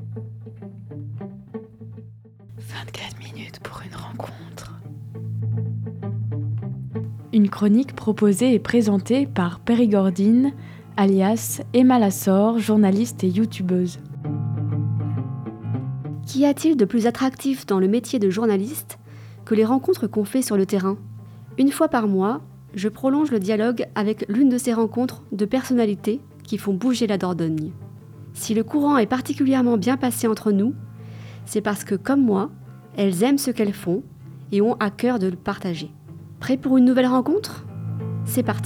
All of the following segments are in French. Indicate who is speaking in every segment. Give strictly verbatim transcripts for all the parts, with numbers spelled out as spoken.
Speaker 1: vingt-quatre minutes pour une rencontre. Une chronique proposée et présentée par Périgordine, alias Emma Lassor, journaliste et youtubeuse.
Speaker 2: Qu'y a-t-il de plus attractif dans le métier de journaliste que les rencontres qu'on fait sur le terrain ? Une fois par mois, je prolonge le dialogue avec l'une de ces rencontres de personnalités qui font bouger la Dordogne. Si le courant est particulièrement bien passé entre nous, c'est parce que, comme moi, elles aiment ce qu'elles font et ont à cœur de le partager. Prêt pour une nouvelle rencontre ? C'est parti !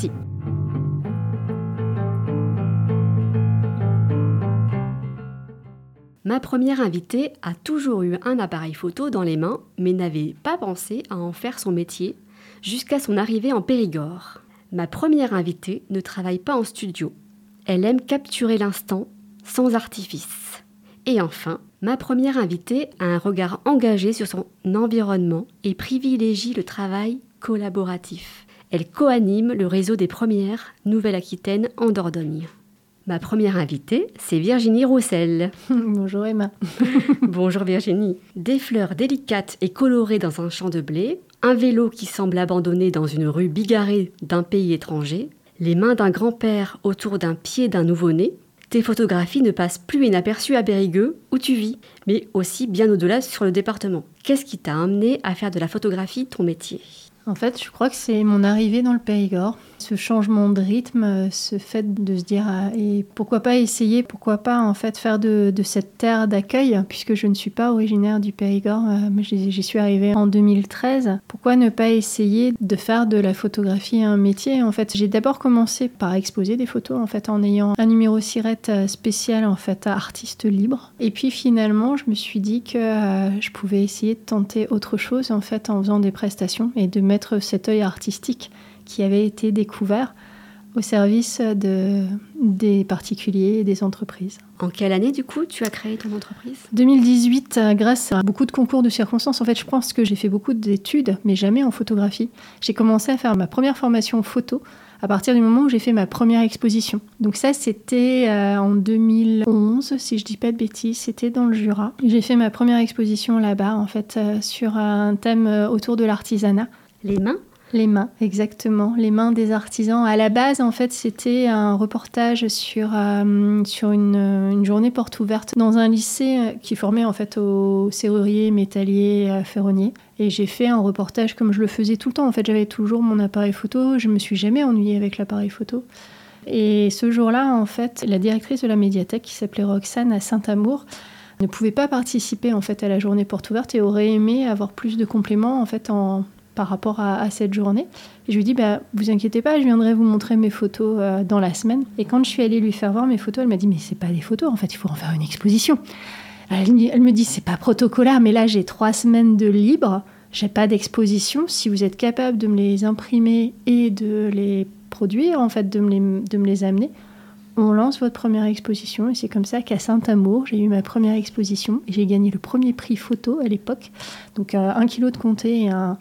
Speaker 2: Ma première invitée a toujours eu un appareil photo dans les mains, mais n'avait pas pensé à en faire son métier jusqu'à son arrivée en Périgord. Ma première invitée ne travaille pas en studio. Elle aime capturer l'instant sans artifice. Et enfin, ma première invitée a un regard engagé sur son environnement et privilégie le travail collaboratif. Elle coanime le réseau des premières Nouvelle-Aquitaine en Dordogne. Ma première invitée, c'est Virginie Roussel.
Speaker 3: Bonjour Emma.
Speaker 2: Bonjour Virginie. Des fleurs délicates et colorées dans un champ de blé, un vélo qui semble abandonné dans une rue bigarrée d'un pays étranger, les mains d'un grand-père autour d'un pied d'un nouveau-né. Tes photographies ne passent plus inaperçues à Périgueux, où tu vis, mais aussi bien au-delà sur le département. Qu'est-ce qui t'a amené à faire de la photographie ton métier ?
Speaker 3: En fait, je crois que c'est mon arrivée dans le Périgord, ce changement de rythme, ce fait de se dire ah, et pourquoi pas essayer, pourquoi pas en fait faire de, de cette terre d'accueil, puisque je ne suis pas originaire du Périgord, euh, mais j'y, j'y suis arrivée en deux mille treize. Pourquoi ne pas essayer de faire de la photographie un métier ? En fait, j'ai d'abord commencé par exposer des photos en fait en ayant un numéro SIRET spécial en fait à artiste libre. Et puis finalement, je me suis dit que euh, je pouvais essayer de tenter autre chose en fait en faisant des prestations et de mettre mettre cet œil artistique qui avait été découvert au service de, des particuliers et des entreprises.
Speaker 2: En quelle année, du coup, tu as créé ton entreprise ?
Speaker 3: deux mille dix-huit, grâce à beaucoup de concours de circonstances. En fait, je pense que j'ai fait beaucoup d'études, mais jamais en photographie. J'ai commencé à faire ma première formation photo à partir du moment où j'ai fait ma première exposition. Donc ça, c'était euh, en deux mille onze, si je dis pas de bêtises, c'était dans le Jura. J'ai fait ma première exposition là-bas, en fait, euh, sur un thème euh, autour de l'artisanat.
Speaker 2: Les mains ?
Speaker 3: Les mains, exactement. Les mains des artisans. À la base, en fait, c'était un reportage sur, euh, sur une, une journée porte ouverte dans un lycée qui formait en fait aux serruriers, métalliers, euh, ferronniers. Et j'ai fait un reportage comme je le faisais tout le temps. En fait, j'avais toujours mon appareil photo. Je me suis jamais ennuyée avec l'appareil photo. Et ce jour-là, en fait, la directrice de la médiathèque, qui s'appelait Roxane à Saint-Amour, ne pouvait pas participer en fait à la journée porte ouverte et aurait aimé avoir plus de compléments en fait en par rapport à, à cette journée. Et je lui dis, bah, vous inquiétez pas, je viendrai vous montrer mes photos euh, dans la semaine. Et quand je suis allée lui faire voir mes photos, elle m'a dit, mais c'est pas des photos, en fait, il faut en faire une exposition. Elle, elle me dit, c'est pas protocolaire, mais là, j'ai trois semaines de libre, j'ai pas d'exposition. Si vous êtes capable de me les imprimer et de les produire, en fait, de me les, de me les amener, on lance votre première exposition. Et c'est comme ça qu'à Saint-Amour, j'ai eu ma première exposition. Et j'ai gagné le premier prix photo à l'époque. Donc, euh, un kilo de comté et un...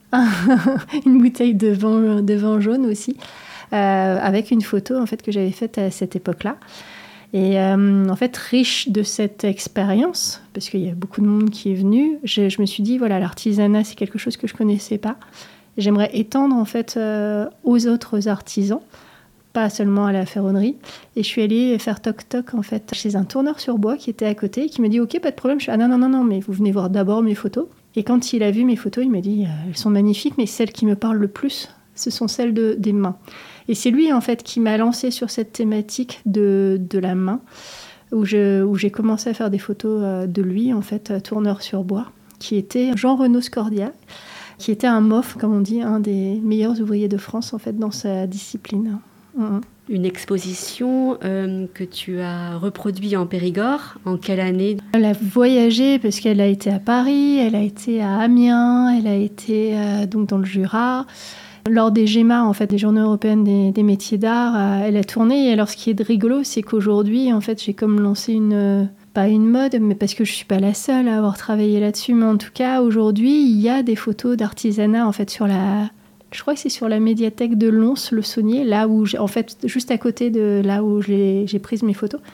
Speaker 3: une bouteille de vin, de vin jaune aussi, euh, avec une photo en fait, que j'avais faite à cette époque-là. Et euh, en fait, riche de cette expérience, parce qu'il y a beaucoup de monde qui est venu, je, je me suis dit, voilà, l'artisanat, c'est quelque chose que je ne connaissais pas. J'aimerais étendre en fait, euh, aux autres artisans, pas seulement à la ferronnerie. Et je suis allée faire toc-toc en fait, chez un tourneur sur bois qui était à côté, qui m'a dit, ok, pas de problème. Je suis, ah non, non, non, non, mais vous venez voir d'abord mes photos. Et quand il a vu mes photos, il m'a dit euh, « Elles sont magnifiques, mais celles qui me parlent le plus, ce sont celles de, des mains. » Et c'est lui, en fait, qui m'a lancée sur cette thématique de, de la main, où, je, où j'ai commencé à faire des photos euh, de lui, en fait, tourneur sur bois, qui était Jean-Renaud Scordia, qui était un M O F, comme on dit, un des meilleurs ouvriers de France, en fait, dans sa discipline. Mmh.
Speaker 2: Une exposition euh, que tu as reproduite en Périgord, en quelle année ?
Speaker 3: Elle a voyagé parce qu'elle a été à Paris, elle a été à Amiens, elle a été euh, donc dans le Jura. Lors des GEMA, en fait, des Journées européennes des, des métiers d'art, euh, elle a tourné. Et alors, ce qui est rigolo, c'est qu'aujourd'hui, en fait, j'ai comme lancé une... pas une mode, mais parce que je ne suis pas la seule à avoir travaillé là-dessus. Mais en tout cas, aujourd'hui, il y a des photos d'artisanat, en fait, sur la... Je crois que c'est sur la médiathèque de Lons, le Saunier, là où, en fait, juste à côté de là où j'ai, j'ai pris mes photos.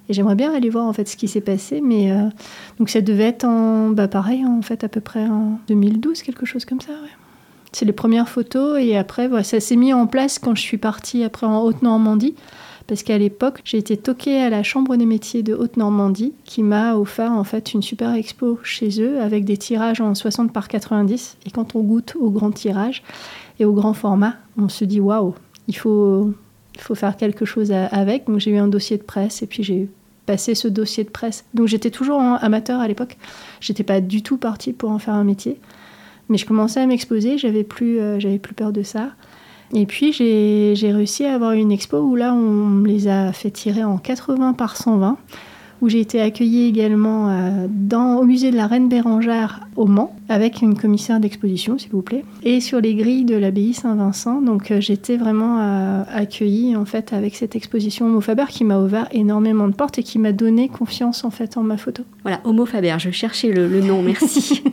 Speaker 3: Et j'aimerais bien aller voir en fait ce qui s'est passé, mais euh, donc ça devait être en, bah pareil en fait à peu près en deux mille douze, quelque chose comme ça. Ouais. C'est les premières photos et après voilà, ça s'est mis en place quand je suis partie après en Haute-Normandie, parce qu'à l'époque j'ai été toquée à la Chambre des métiers de Haute-Normandie qui m'a offert en fait une super expo chez eux avec des tirages en soixante par quatre-vingt-dix. Et quand on goûte au grand tirage et au grand format, on se dit waouh, il faut Il faut faire quelque chose avec. Donc j'ai eu un dossier de presse et puis j'ai passé ce dossier de presse. Donc j'étais toujours amateur à l'époque. J'étais pas du tout partie pour en faire un métier. Mais je commençais à m'exposer, j'avais plus, euh, j'avais plus peur de ça. Et puis j'ai, j'ai réussi à avoir une expo où là on me les a fait tirer en quatre-vingts par cent vingt, où j'ai été accueillie également euh, dans, au musée de la Reine Bérengère au Mans, avec une commissaire d'exposition, s'il vous plaît, et sur les grilles de l'abbaye Saint-Vincent. Donc euh, j'étais vraiment euh, accueillie en fait avec cette exposition Homo Faber qui m'a ouvert énormément de portes et qui m'a donné confiance en fait en ma photo.
Speaker 2: Voilà, Homo Faber, je cherchais le, le nom, merci.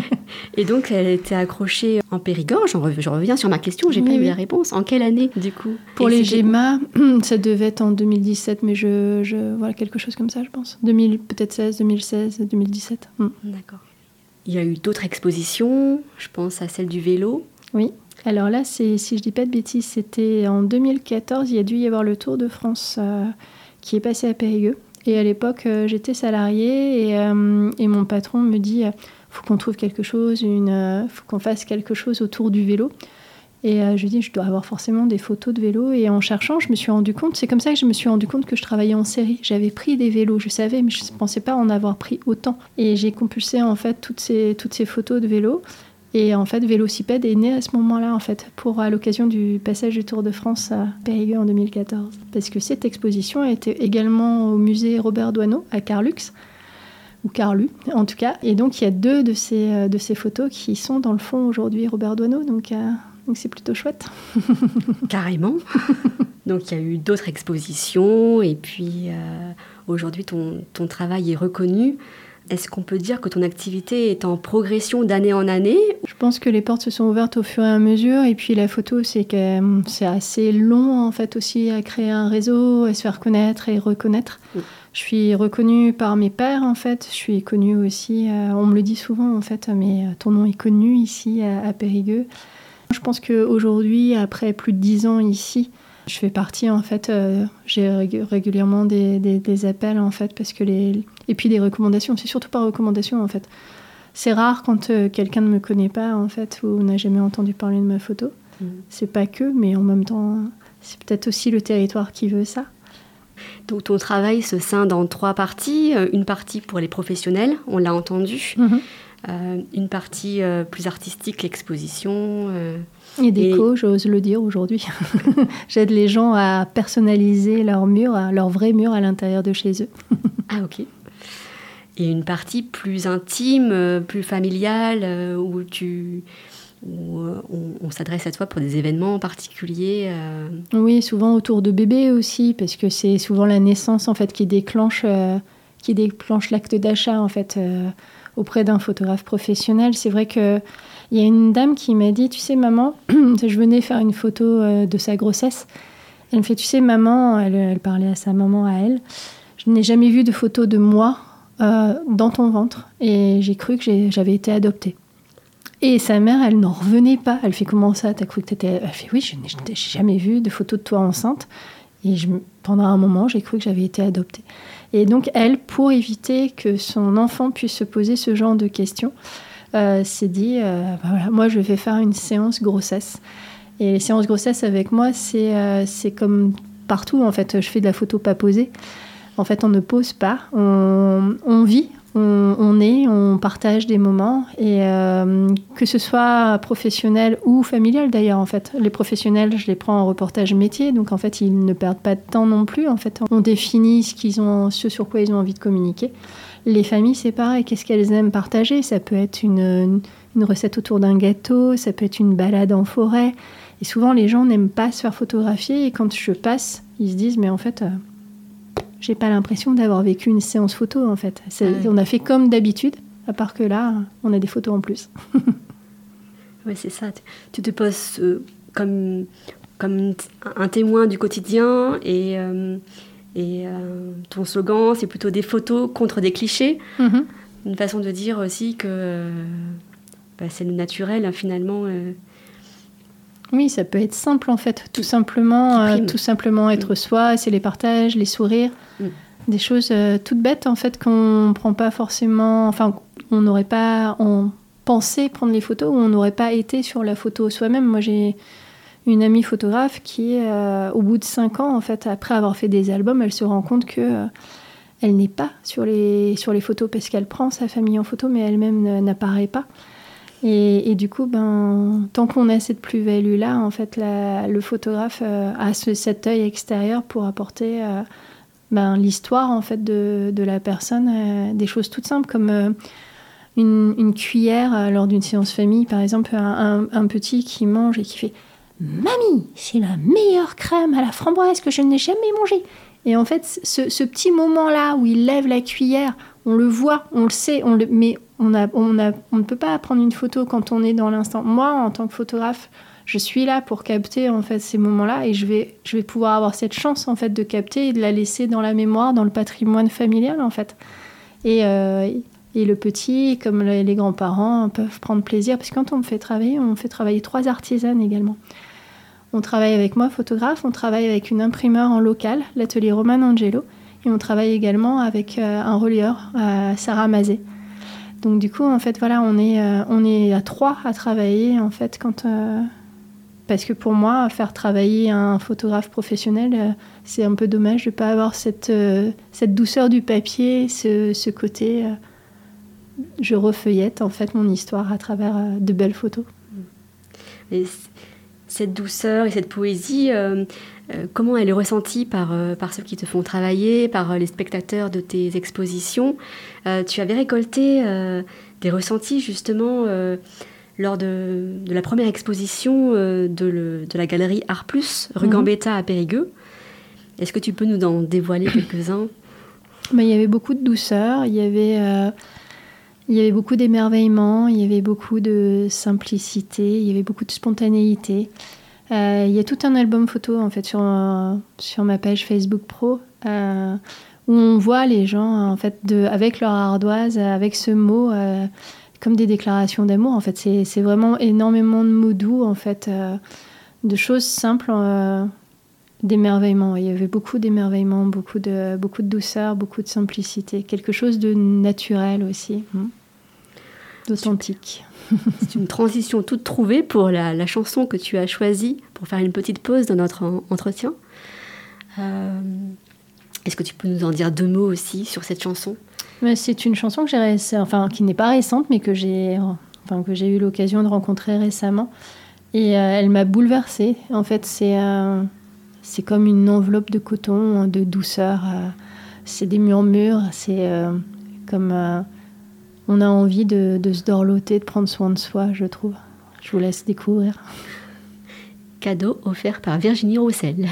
Speaker 2: Et donc elle était accrochée en Périgord. Je reviens, je reviens sur ma question, j'ai oui, pas oui. eu la réponse. En quelle année du coup?
Speaker 3: Pour et les Gemma, ça devait être en deux mille dix-sept, mais je, je voilà quelque chose comme ça, je pense. deux mille, peut-être seize, deux mille seize, deux mille dix-sept. Mm.
Speaker 2: D'accord. Il y a eu d'autres expositions, je pense à celle du vélo.
Speaker 3: Oui, alors là, c'est, si je dis pas de bêtises, c'était en deux mille quatorze, il y a dû y avoir le Tour de France euh, qui est passé à Périgueux. Et à l'époque, euh, j'étais salariée et, euh, et mon patron me dit... Euh, faut qu'on trouve quelque chose, il euh, faut qu'on fasse quelque chose autour du vélo. Et euh, je lui dis, je dois avoir forcément des photos de vélo. Et en cherchant, je me suis rendu compte, c'est comme ça que je me suis rendu compte que je travaillais en série. J'avais pris des vélos, je savais, mais je ne pensais pas en avoir pris autant. Et j'ai compulsé en fait toutes ces, toutes ces photos de vélo. Et en fait, Vélocipède est né à ce moment-là, en fait, pour, à l'occasion du passage du Tour de France à Périgueux en deux mille quatorze. Parce que cette exposition était également au musée Robert Doisneau, à Carlux, ou Carlu, en tout cas. Et donc, il y a deux de ces, de ces photos qui sont dans le fond aujourd'hui, Robert Doisneau. Donc, euh, donc c'est plutôt chouette.
Speaker 2: Carrément. Donc, il y a eu d'autres expositions. Et puis, euh, aujourd'hui, ton, ton travail est reconnu. Est-ce qu'on peut dire que ton activité est en progression d'année en année?
Speaker 3: Je pense que les portes se sont ouvertes au fur et à mesure. Et puis, la photo, c'est, que, c'est assez long, en fait, aussi, à créer un réseau, à se faire connaître et reconnaître. Oui. Je suis reconnue par mes pairs, en fait. Je suis connue aussi, euh, on me le dit souvent, en fait, mais ton nom est connu ici, à, à Périgueux. Je pense qu'aujourd'hui, après plus de dix ans ici, je fais partie, en fait, euh, j'ai rég- régulièrement des, des, des appels, en fait, parce que les... Et puis des recommandations, c'est surtout par recommandation, en fait. C'est rare quand euh, quelqu'un ne me connaît pas, en fait, ou n'a jamais entendu parler de ma photo. Mmh. C'est pas que, mais en même temps, c'est peut-être aussi le territoire qui veut ça.
Speaker 2: Donc ton travail se scinde en trois parties. Une partie pour les professionnels, on l'a entendu. Mmh. Euh, une partie euh, plus artistique, l'exposition. Euh,
Speaker 3: et déco, et... j'ose le dire aujourd'hui. J'aide les gens à personnaliser leur mur, leur vrai mur à l'intérieur de chez eux.
Speaker 2: Ah ok. Et une partie plus intime, plus familiale, où tu... où on, on s'adresse à toi pour des événements particuliers. Euh...
Speaker 3: Oui, souvent autour de bébés aussi, parce que c'est souvent la naissance en fait qui déclenche, euh, qui déclenche l'acte d'achat en fait euh, auprès d'un photographe professionnel. C'est vrai que il y a une dame qui m'a dit, tu sais maman, je venais faire une photo euh, de sa grossesse. Elle me fait, tu sais maman, elle, elle parlait à sa maman à elle, je n'ai jamais vu de photo de moi euh, dans ton ventre et j'ai cru que j'ai, j'avais été adoptée. Et sa mère, elle n'en revenait pas. Elle fait, comment ça, t'as cru que t'étais... Elle fait, oui, je n'ai jamais vu de photo de toi enceinte. Et je, pendant un moment, j'ai cru que j'avais été adoptée. Et donc, elle, pour éviter que son enfant puisse se poser ce genre de questions, euh, s'est dit, euh, ben voilà, moi, je vais faire une séance grossesse. Et les séances grossesse avec moi, c'est, euh, c'est comme partout, en fait. Je fais de la photo pas posée. En fait, on ne pose pas. On, on vit. On, on est, on partage des moments et euh, que ce soit professionnel ou familial d'ailleurs en fait. Les professionnels, je les prends en reportage métier, donc en fait ils ne perdent pas de temps non plus. En fait, on définit ce qu'ils ont, ce sur quoi ils ont envie de communiquer. Les familles, c'est pareil. Qu'est-ce qu'elles aiment partager? Ça peut être une, une recette autour d'un gâteau, ça peut être une balade en forêt. Et souvent les gens n'aiment pas se faire photographier et quand je passe, ils se disent mais en fait. Euh, J'ai pas l'impression d'avoir vécu une séance photo, en fait. C'est, ah oui. On a fait comme d'habitude, à part que là, on a des photos en plus.
Speaker 2: Oui, c'est ça. Tu te poses euh, comme, comme un témoin du quotidien et, euh, Et euh, ton slogan, c'est plutôt des photos contre des clichés.
Speaker 3: Mhm.
Speaker 2: Une façon de dire aussi que euh, bah, c'est le naturel, hein, finalement. Euh,
Speaker 3: Oui, ça peut être simple en fait, tout simplement, euh, tout simplement être
Speaker 2: mmh.
Speaker 3: soi, c'est les partages, les sourires, mmh. des choses euh, toutes bêtes en fait qu'on ne prend pas forcément, enfin on n'aurait pas on pensé prendre les photos ou on n'aurait pas été sur la photo soi-même. Moi j'ai une amie photographe qui, euh, au bout de cinq ans en fait, après avoir fait des albums, elle se rend compte que euh, elle n'est pas sur les, sur les photos parce qu'elle prend sa famille en photo mais elle-même n'apparaît pas. Et, et du coup, ben, tant qu'on a cette plus-value-là, en fait, la, le photographe euh, a ce, cet œil extérieur pour apporter euh, ben, l'histoire en fait, de, de la personne, euh, des choses toutes simples comme euh, une, une cuillère euh, lors d'une séance famille, par exemple, un, un, un petit qui mange et qui fait « Mamie, c'est la meilleure crème à la framboise que je n'ai jamais mangée !» Et en fait, ce, ce petit moment-là où il lève la cuillère, on le voit, on le sait, on le, mais on, a, on, a, on ne peut pas prendre une photo quand on est dans l'instant. Moi, en tant que photographe, je suis là pour capter en fait, ces moments-là et je vais, je vais pouvoir avoir cette chance en fait, de capter et de la laisser dans la mémoire, dans le patrimoine familial. En fait. Et, euh, et le petit, comme les, les grands-parents, peuvent prendre plaisir. Parce que quand on me fait travailler, on fait travailler trois artisanes également. On travaille avec moi, photographe, on travaille avec une imprimeure en local, l'atelier Roman Angelo, et on travaille également avec euh, un relieur, euh, Sarah Mazet. Donc du coup, en fait, voilà, on est, euh, on est à trois à travailler, en fait, quand... Euh, parce que pour moi, faire travailler un photographe professionnel, euh, c'est un peu dommage de ne pas avoir cette, euh, cette douceur du papier, ce, ce côté... Euh, je refeuillette, en fait, mon histoire à travers euh, de belles photos.
Speaker 2: Et cette douceur et cette poésie, euh, euh, comment elle est ressentie par, euh, par ceux qui te font travailler, par euh, les spectateurs de tes expositions? euh, Tu avais récolté euh, des ressentis justement euh, lors de, de la première exposition euh, de, le, de la galerie Art Plus, rue mmh. Gambetta à Périgueux. Est-ce que tu peux nous en dévoiler quelques-uns?
Speaker 3: Ben, il y avait beaucoup de douceur, il y avait... Euh... Il y avait beaucoup d'émerveillement, il y avait beaucoup de simplicité, il y avait beaucoup de spontanéité. Euh, il y a tout un album photo en fait sur, euh, sur ma page Facebook Pro euh, où on voit les gens en fait de, avec leur ardoise, avec ce mot euh, comme des déclarations d'amour. En fait, c'est, c'est vraiment énormément de mots doux en fait, euh, de choses simples, euh, d'émerveillement. Il y avait beaucoup d'émerveillement, beaucoup de, beaucoup de douceur, beaucoup de simplicité, quelque chose de naturel aussi. Mmh. D'authentique.
Speaker 2: C'est une transition toute trouvée pour la, la chanson que tu as choisie pour faire une petite pause dans notre en, entretien. Euh, est-ce que tu peux nous en dire deux mots aussi sur cette chanson?
Speaker 3: Mais c'est une chanson que j'ai, enfin, qui n'est pas récente, mais que j'ai, enfin, que j'ai eu l'occasion de rencontrer récemment. Et euh, elle m'a bouleversée. En fait, c'est, euh, c'est comme une enveloppe de coton, de douceur. Euh, c'est des murmures, c'est euh, comme... Euh, on a envie de, de se dorloter, de prendre soin de soi, je trouve. Je vous laisse découvrir.
Speaker 2: Cadeau offert par Virginie Roussel.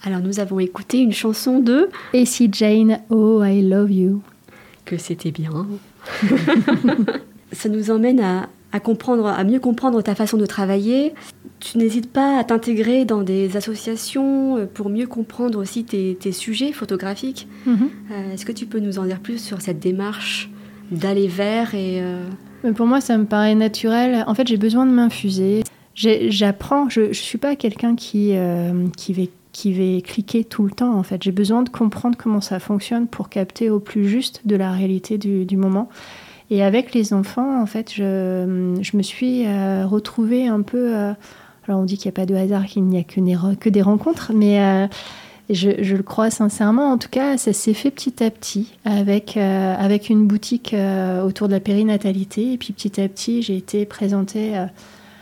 Speaker 2: Alors nous avons écouté une chanson de
Speaker 3: Acey Jane, Oh I Love You.
Speaker 2: Que c'était bien. Ça nous emmène à, à comprendre, à mieux comprendre ta façon de travailler. Tu n'hésites pas à t'intégrer dans des associations pour mieux comprendre aussi tes, tes sujets photographiques. Mm-hmm. Euh, est-ce que tu peux nous en dire plus sur cette démarche d'aller vers et euh...
Speaker 3: Mais pour moi, ça me paraît naturel. En fait, j'ai besoin de m'infuser. J'ai, j'apprends. Je ne suis pas quelqu'un qui, euh, qui, va, qui va cliquer tout le temps. En fait, j'ai besoin de comprendre comment ça fonctionne pour capter au plus juste de la réalité du, du moment. Et avec les enfants, en fait, je, je me suis euh, retrouvée un peu... Euh, alors, on dit qu'il n'y a pas de hasard, qu'il n'y a que des, que des rencontres, mais euh, je, je le crois sincèrement. En tout cas, ça s'est fait petit à petit avec, euh, avec une boutique euh, autour de la périnatalité. Et puis, petit à petit, j'ai été présentée euh,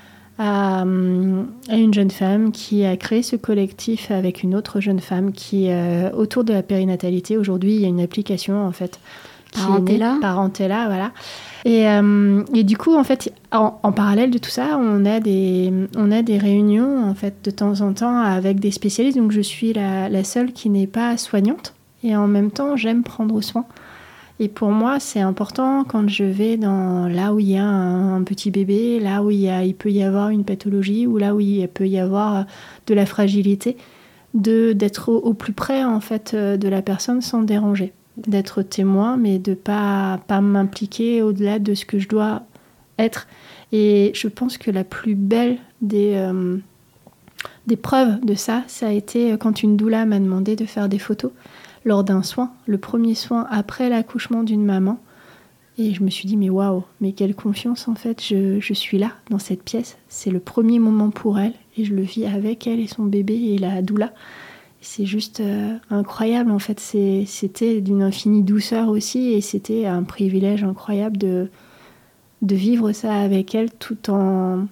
Speaker 3: à, à une jeune femme qui a créé ce collectif avec une autre jeune femme qui, euh, autour de la périnatalité, aujourd'hui, il y a une application, en fait,
Speaker 2: Parentella.
Speaker 3: Parentella, voilà. Et, euh, et du coup, en fait, en, en parallèle de tout ça, on a des, on a des réunions, en fait, de temps en temps avec des spécialistes. Donc, je suis la, la seule qui n'est pas soignante. Et en même temps, j'aime prendre soin. Et pour moi, c'est important quand je vais dans là où il y a un, un petit bébé, là où il, y a, il peut y avoir une pathologie, ou là où il peut y avoir de la fragilité, de, d'être au, au plus près, en fait, de la personne sans déranger. D'être témoin, mais de ne pas, pas m'impliquer au-delà de ce que je dois être. Et je pense que la plus belle des, euh, des preuves de ça, ça a été quand une doula m'a demandé de faire des photos lors d'un soin, le premier soin après l'accouchement d'une maman. Et je me suis dit, mais waouh, mais quelle confiance en fait, je, je suis là, dans cette pièce. C'est le premier moment pour elle, et je le vis avec elle et son bébé et la doula. C'est juste euh, incroyable, en fait. C'est, c'était d'une infinie douceur aussi, et c'était un privilège incroyable de, de vivre ça avec elle, tout en,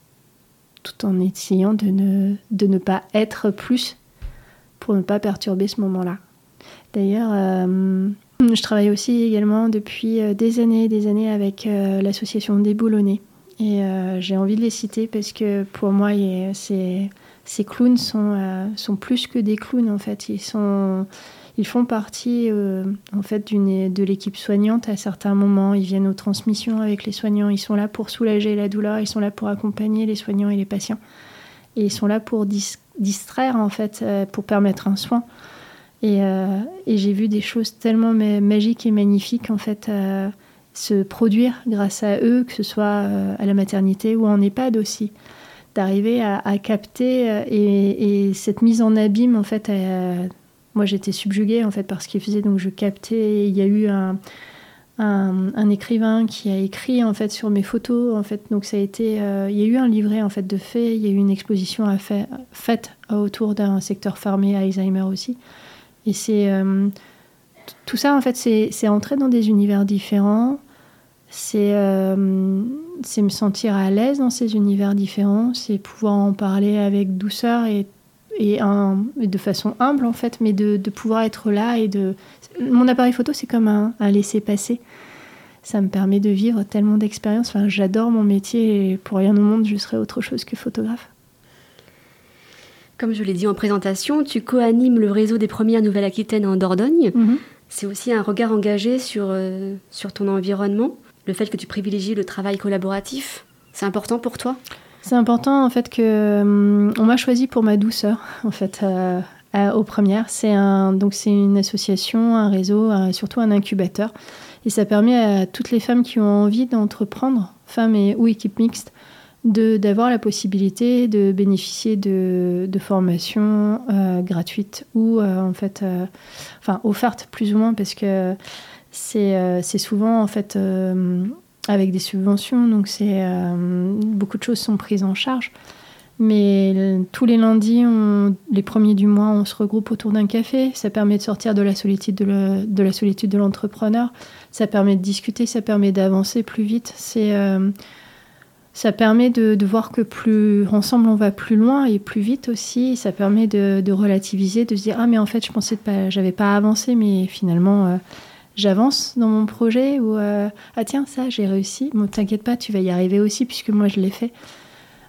Speaker 3: tout en essayant de ne, de ne pas être plus, pour ne pas perturber ce moment-là. D'ailleurs, euh, je travaille aussi également depuis des années et des années avec euh, l'association Déboulonnés. Et euh, j'ai envie de les citer parce que pour moi, c'est... Ces clowns sont, euh, sont plus que des clowns, en fait. Ils, sont, ils font partie euh, en fait, d'une, de l'équipe soignante à certains moments. Ils viennent aux transmissions avec les soignants. Ils sont là pour soulager la douleur. Ils sont là pour accompagner les soignants et les patients. Et ils sont là pour dis- distraire, en fait, euh, pour permettre un soin. Et, euh, et j'ai vu des choses tellement ma- magiques et magnifiques, en fait, euh, se produire grâce à eux, que ce soit euh, à la maternité ou en EHPAD aussi. D'arriver à, à capter euh, et, et cette mise en abîme, en fait, euh, moi j'étais subjuguée en fait par ce qu'il faisait, donc je captais. Il y a eu un, un, un écrivain qui a écrit en fait sur mes photos, en fait, donc ça a été, euh, il y a eu un livret en fait de faits, il y a eu une exposition à fait, faite autour d'un secteur fermé à Alzheimer aussi, et c'est euh, tout ça en fait, c'est, c'est entrer dans des univers différents. C'est, euh, c'est me sentir à l'aise dans ces univers différents, c'est pouvoir en parler avec douceur et, et, un, et de façon humble en fait, mais de, de pouvoir être là et de... Mon appareil photo, c'est comme un, un laisser-passer. Ça me permet de vivre tellement d'expériences. Enfin, j'adore mon métier et pour rien au monde, je serais autre chose que photographe.
Speaker 2: Comme je l'ai dit en présentation, tu co-animes le réseau des premières Nouvelle-Aquitaine en Dordogne. Mm-hmm. C'est aussi un regard engagé sur, euh, sur ton environnement. Le fait que tu privilégies le travail collaboratif, c'est important pour toi ?
Speaker 3: C'est important en fait que hum, on m'a choisi pour ma douceur en fait euh, euh, aux premières. C'est un donc c'est une association, un réseau, euh, surtout un incubateur, et ça permet à toutes les femmes qui ont envie d'entreprendre, femmes et ou équipes mixtes, de d'avoir la possibilité de bénéficier de, de formations euh, gratuites ou euh, en fait euh, enfin offertes plus ou moins parce que C'est, euh, c'est souvent en fait euh, avec des subventions, donc c'est, euh, beaucoup de choses sont prises en charge. Mais le, tous les lundis, on, les premiers du mois, on se regroupe autour d'un café. Ça permet de sortir de la solitude de, le, de, la solitude de l'entrepreneur. Ça permet de discuter, ça permet d'avancer plus vite. C'est, euh, ça permet de, de voir que plus ensemble, on va plus loin et plus vite aussi. Ça permet de, de relativiser, de se dire « Ah, mais en fait, je pensais que j'avais pas avancé, mais finalement... Euh, » j'avance dans mon projet ou euh, ah tiens ça j'ai réussi, bon t'inquiète pas tu vas y arriver aussi puisque moi je l'ai fait.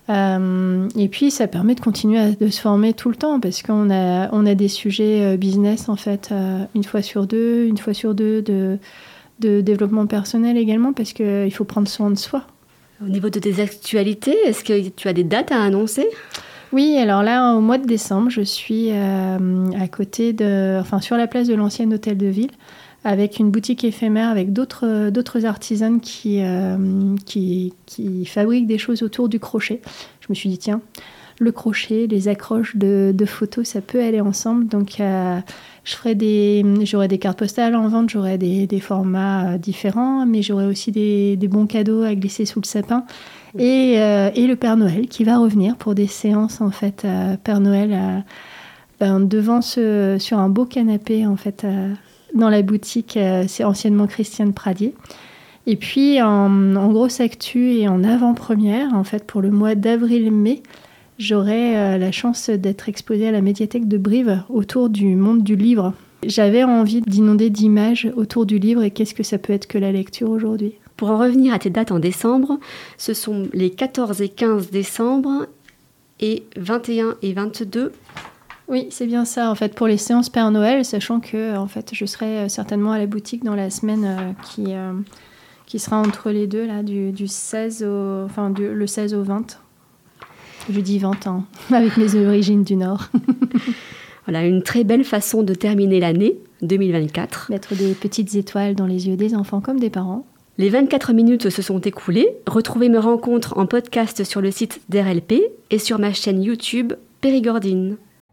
Speaker 3: Euh, et puis, ça permet de continuer à de se former tout le temps parce qu'on a, on a des sujets euh, business, en fait, euh, une fois sur deux, une fois sur deux de, de développement personnel également parce qu'il faut prendre soin de soi.
Speaker 2: Au niveau de tes actualités, est-ce que tu as des dates à annoncer ?
Speaker 3: Oui, alors là, au mois de décembre, je suis euh, à côté de, enfin, sur la place de l'ancien hôtel de ville, avec une boutique éphémère, avec d'autres, d'autres artisanes qui, euh, qui, qui fabriquent des choses autour du crochet. Je me suis dit, tiens, le crochet, les accroches de, de photos, ça peut aller ensemble. Donc, euh, je ferai des, j'aurai des cartes postales en vente, j'aurai des, des formats différents, mais j'aurai aussi des, des bons cadeaux à glisser sous le sapin. Et, euh, et le Père Noël qui va revenir pour des séances, en fait, euh, Père Noël euh, ben, devant ce, sur un beau canapé, en fait, euh, dans la boutique, euh, c'est anciennement Christiane Pradier. Et puis, en, en grosse actu et en avant-première, en fait, pour le mois d'avril-mai, j'aurai euh, la chance d'être exposée à la médiathèque de Brive autour du monde du livre. J'avais envie d'inonder d'images autour du livre et qu'est-ce que ça peut être que la lecture aujourd'hui.
Speaker 2: Pour en revenir à tes dates en décembre, ce sont les quatorze et quinze décembre et vingt et un et vingt-deux.
Speaker 3: Oui, c'est bien ça, en fait, pour les séances Père Noël, sachant que en fait, je serai certainement à la boutique dans la semaine euh, qui, euh, qui sera entre les deux, là, du, du seize au, enfin, du, le seize au vingt. Je dis vingt ans, avec mes origines du Nord.
Speaker 2: Voilà, une très belle façon de terminer l'année deux mille vingt-quatre.
Speaker 3: Mettre des petites étoiles dans les yeux des enfants comme des parents.
Speaker 2: Les vingt-quatre minutes se sont écoulées. Retrouvez mes rencontres en podcast sur le site d'R L P et sur ma chaîne YouTube Périgordine.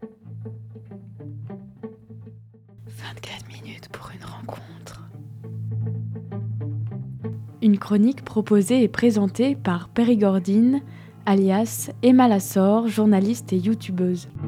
Speaker 1: vingt-quatre minutes pour une rencontre. Une chronique proposée et présentée par Périgordine, alias Emma Lassor, journaliste et youtubeuse.